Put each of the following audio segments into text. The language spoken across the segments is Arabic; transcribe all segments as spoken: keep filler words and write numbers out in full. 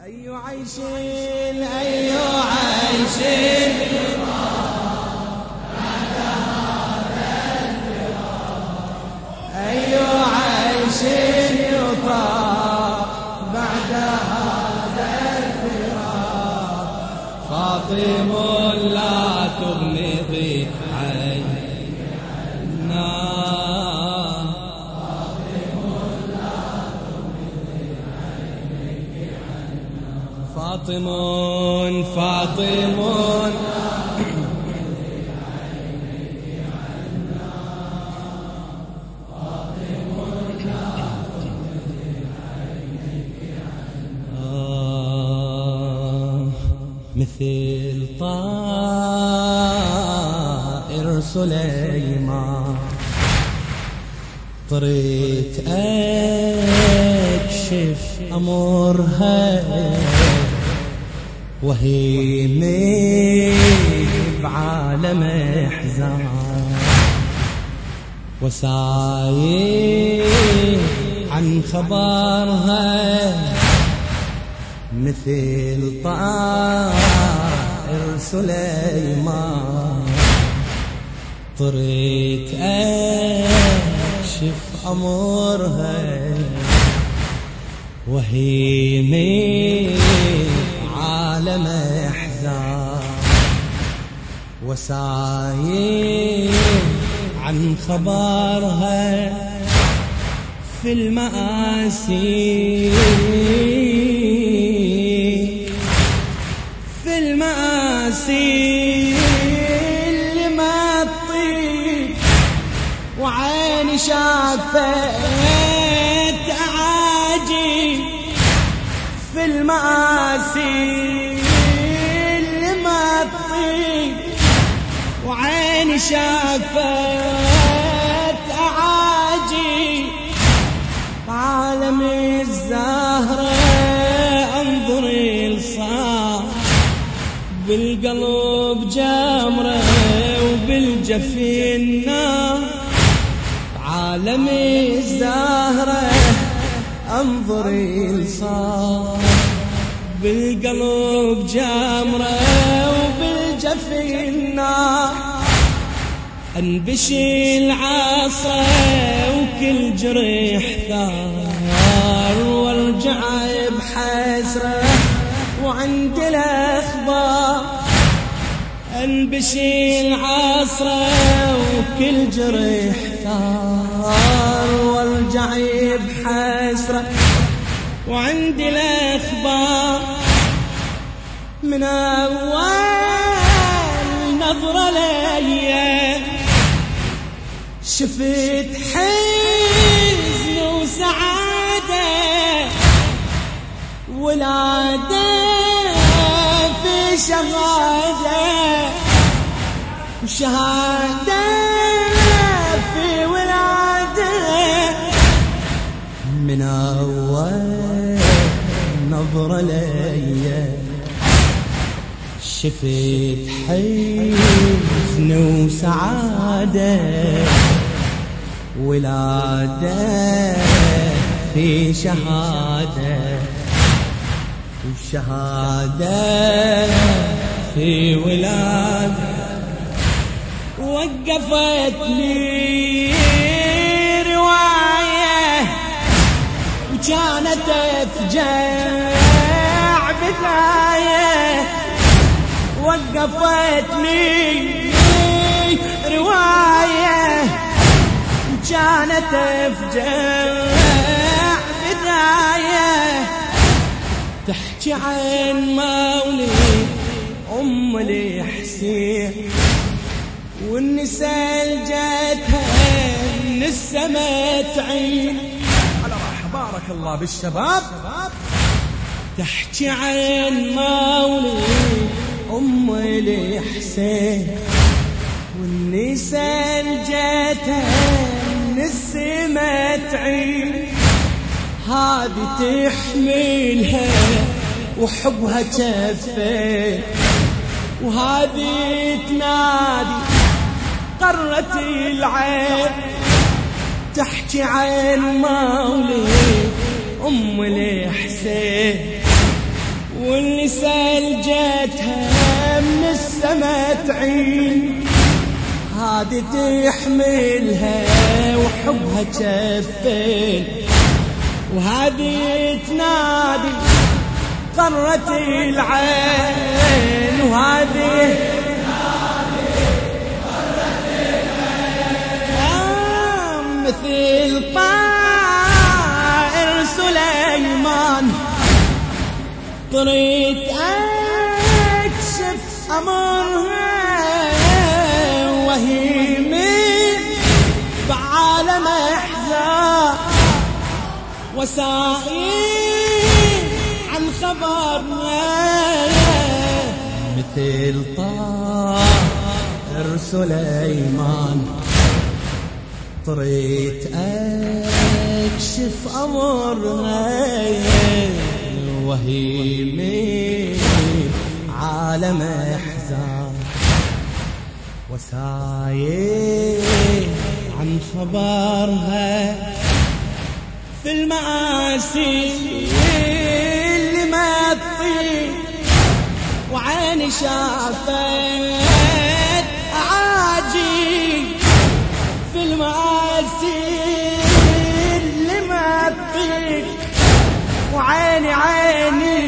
أي عيش أي عيش أي عيش يطاب بعد هذا الفراق. فاطم لا تغمضي عينيك عنا، فاطم فاطم مثل طائر سليمان طريت أكشف أمرها وهي بعالم احزان، وسايل عن خبرها مثل طائر سليمان طريت أكشف أمرها وهي من عالم احزان، وسايل عن خبرها في المآسي في المآسي اللي ما تطيق وعيني شافت أعاجيب. في المآسي اللي ما تطيق وعيني شافت أعاجيب. عالم الزهرة انظري لصار بالقلب جمرة وبالجفين نار. عالم الزهرة انظري لصار بالقلب جمرة وبالجفين نار. انبشي العصا وكل جريح ثار، وارجع بحسرة وعند الاخبار. انبشي العصا وكل جريح ثار، وارجع بحسرة وعند الاخبار. من اول نظرة ليا شفت حزن وسعادة، ولادة في شهادة وشهادة في ولادة. من أول نظرة ليا شفت حزن وسعادة، ولادة في شهادة وشهادة في ولادة. وقفت لي رواية وكانت تفجع بداية. وقفت لي رواية كانت تفجع بداية. تحكي عن مولد أم الحسين والنساء لجتها من السما تعين. على راح بارك الله بالشباب. تحكي عن مولد أم الحسين والنساء لجتها من السما تعين. هذه تحملها وحبها كفين، وهذه تنادي قرة العين. تحكي عن مولد أم الحسين واللي سلجتها من السما تعين، هادي تحملها وحبها جفين، وهذه تنادي قرة العين، وهذه تنادي قرة العين، مثل طائر سليمان طريت أكشف أمرها، وهي من بعالم احزان وسائل عن خبرنا، مثل طائر سليمان طريت أكشف أمرها، وهي من عالم احزان وسايل عن خبرها، في المآسي اللي ما تطيق وعيني شافت أعاجيب، في المآسي اللي ما تطيق وعيني عيني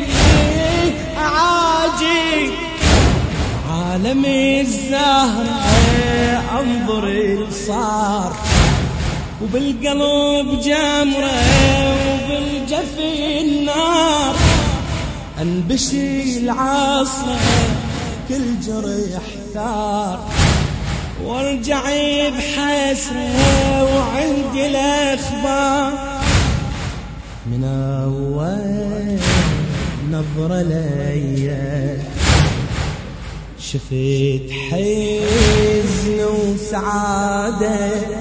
أعاجيب، عالمي الزهرة انظر الصار، وبالقلب جمرة وبالجفين نار، انبشي العصا كل جرح ثار، وارجع بحسرة وعندي الاخبار، من اول نظرة ليا شفت حزن وسعادة،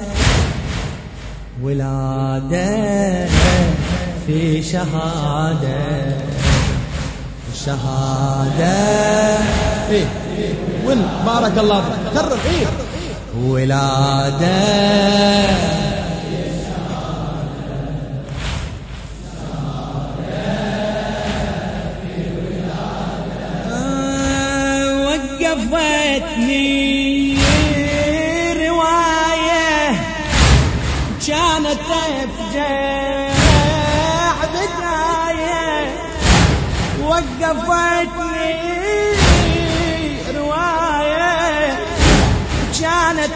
ولادة في شهادة، شهادة إيه وين بارك الله فيك كرر إيه ولادة في شهادة، في ولادة وقفتني رواية كانت تفجع بداية، وقفتني رواية كانت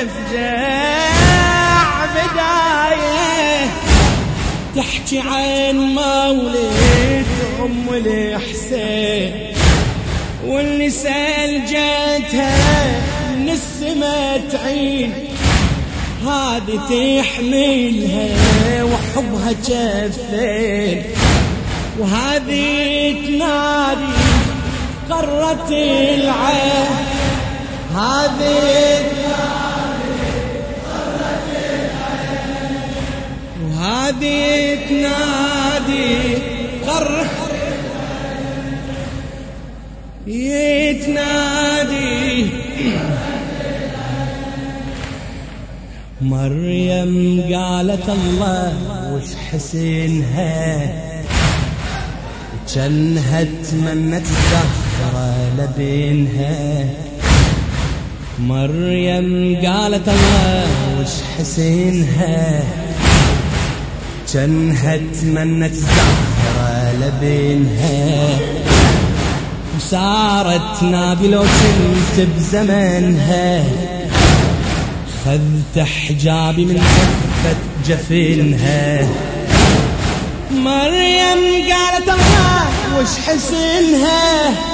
تفجع بداية، تحكي عن مولد أم الحسين، واللي سلجتها من السما تعين، هذه تحملها وحبها جفين، وهذه تنادي قرة العين، هذه تنادي قرة العين، وهذه تنادي قرة يتنادي مريم قالت الله وش حسنها، جنها تمنت الزهرة لبنها، مريم قالت الله وش حسنها، جنها تمنت الزهرة لبنها، وصارت نابي لو كنت بزمنها، خذت حجابي من خفة جفنها، مريم قالت الله وش حسنها،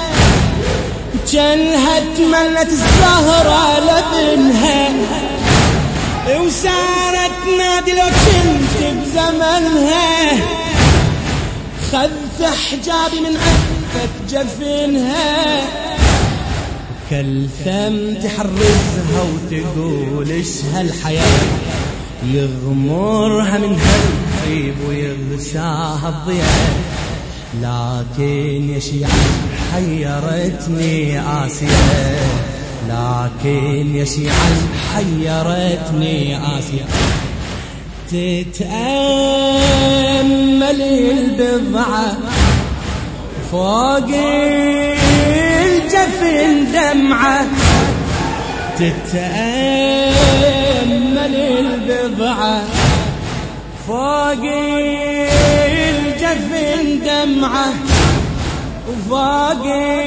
جنها تملت الزهرة لبنها، وصارت نادي لو كنت بزمنها، خذت حجابي من خفة جفنها، كالثم تحرزها وتقول ايش هالحياة، يغمرها من هالغيب ويغشاها الضياء، لكن يا شيعة حيرتني آسيا، لكن يا شيعة حيرتني آسيا، تتأمل البضعة فوق الجفن دمعة تتأمل البضعة، فوق الجفن دمعة وفوق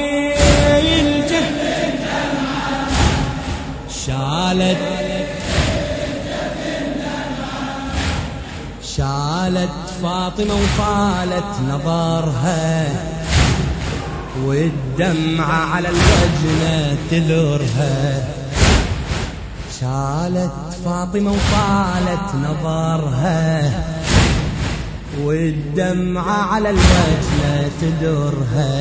الجفن دمعة شالت شالت فاطمة وطالت نظرها والدمعة على الوجنة تذرها، شالت فاطمة وطالت نظرها والدمعة على الوجنة تدرها،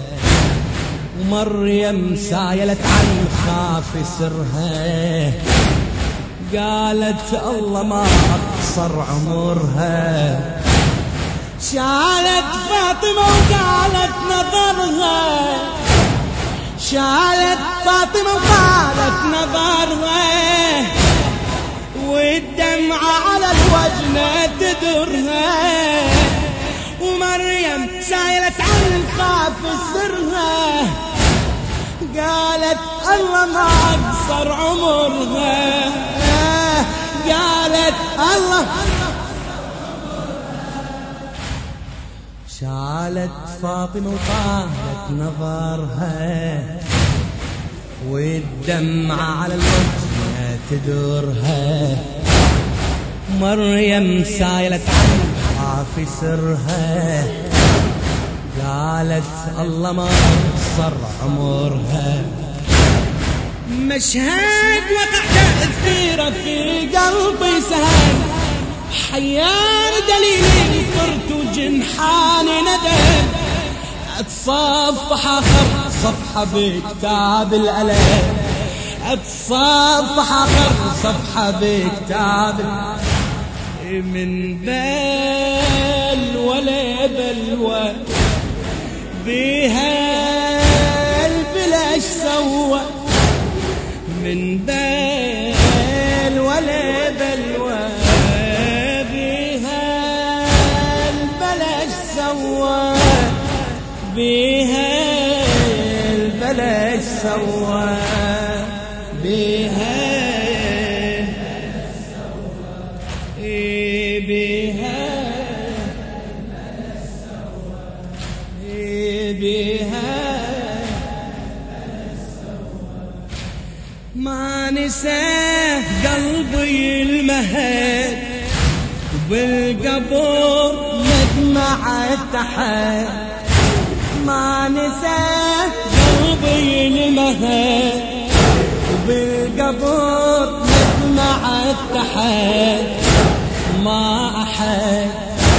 ومريم سايلت عن خاف سرها قالت الله ما أقصر عمرها، شالت فاطمة وقالت نظرها، شالت فاطمة وقالت نظرها والدمعة على الوجنة تدرها، ومريم سايلت عن خاف سرها قالت الله ما أقصر عمرها، قالت الله شالت فاطمة وطالت نظرها والدمعة على الوجنة تدرها، مريم سايلت عن خاف سرها قالت الله ما أقصر عمرها. مشهد وقع تأثيره في قلبي سهل، حيار دليل فرت وجنحان ندم، اتصفح آخر صفحة بكتاب الألم، اتصفح آخر صفحة بكتاب من بل ولا بلوى بها البلاش سوى، من بل ولا بلوى بها البلاش سوى، بها البلاش سوى، بها بها بها ما نساه قلبي المهد وبالقبر مدمعة تحت، ما نساه قلبي المهد وبالقبر مدمعة تحت، ما أحد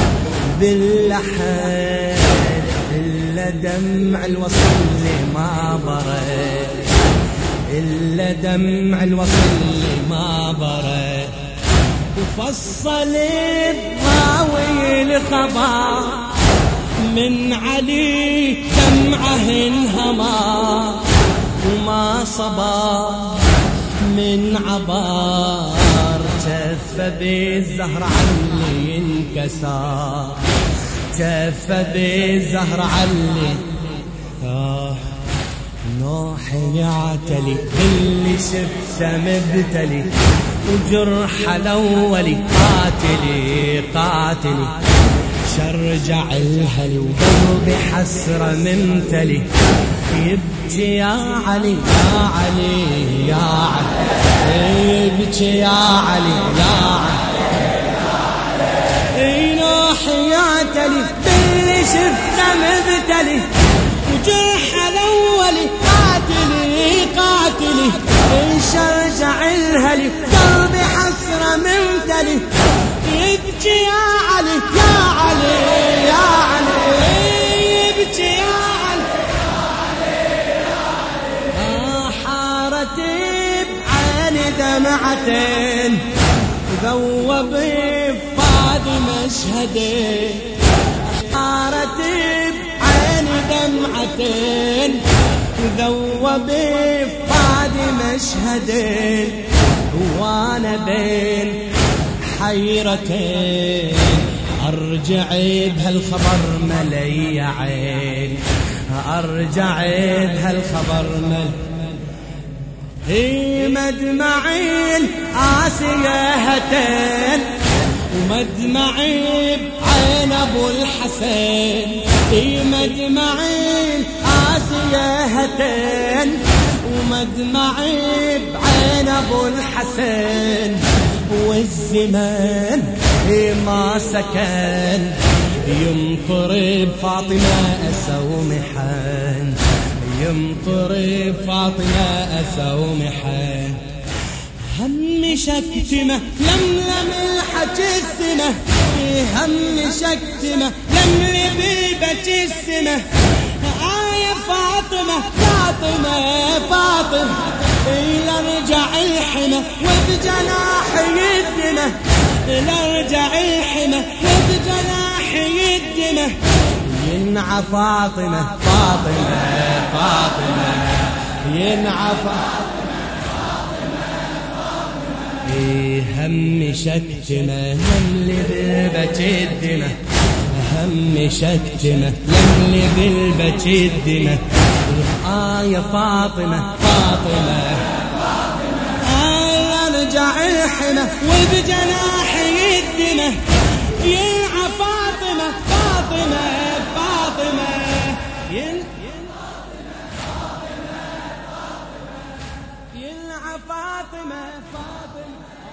باللحد إلا دمع الوصل ما برد، إلا دمع الوصل ما برد، وفصل الضاوي الخبر من علي دمعه انهمى، وما صبر من عبار جف بالزهر علي انكسر، جف بالزهر علي آه نوحي يعتلي اللي شفته مبتلي، وجرح الأولي قاتلي قاتلي، شرجع الهلي وقلبي حسرة ممتلي، يبكي يا علي يا علي يا علي، يبكي يا علي يا علي، نوحي يعتلي باللي شفته مبتلي، وجرح الأولي قاتلي قاتلي، شرجع الهلي قلبي حسرة ممتلي، يبكي يا علي يا علي يا علي، يبكي يا علي يا علي، آه حارت بعيني دمعتين ذوب بفاد مشهدين، حارت بعيني دمعتين ذوب بفاد مشهدين، وانا بين حيرتين أرجع بهالخبر ملي عين، أرجع بهالخبر ملي هي مدمعي آسيا هتين، ومدمعي بعين أبو الحسين، هي مدمعي آسيا هتين، ومدمعي بعين أبو الحسين. والزمان ما سكن يمطر بفاطمة أسى ومحن، يمطر بفاطمة أسى ومحن. هم شكتمة لملم الحكي السنة، هم شكتمة لملم البكي السنة. آية فاطمة فاطمة فاطمة لارجع الحمى وبجناحي الدمى، لارجع الحمى وبجناحي الدمى. ينعى فاطمة فاطمة فاطمة ينعى فاطمة فاطمة. إيه هم شكتمة لملي بالبكي الدمى، هم شكتمة لملي بالبكي الدمى. آية فاطمة فاطمة ارجع الحمى وبجناحي الدمى. ينعى فاطمة فاطمة فاطمة ينعى فاطمة فاطمة